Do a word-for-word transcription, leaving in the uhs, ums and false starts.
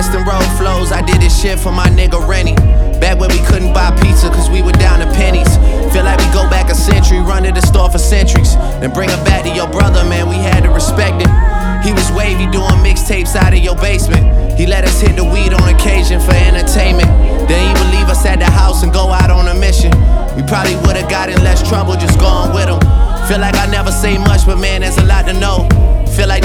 rest in road flows. I did this shit for my nigga Rennie. Back when we couldn't buy pizza cause we were down to pennies. Feel like we go back a century, run to the store for centuries. Then bring it back to your brother, man, we had to respect it. He was wavy doing mixtapes out of your basement. He let us hit the weed on occasion for entertainment. Then he would leave us at the house and go out on a mission. We probably would've got in less trouble just going with him. Feel like I never say much, but man, there's a lot to know. Feel like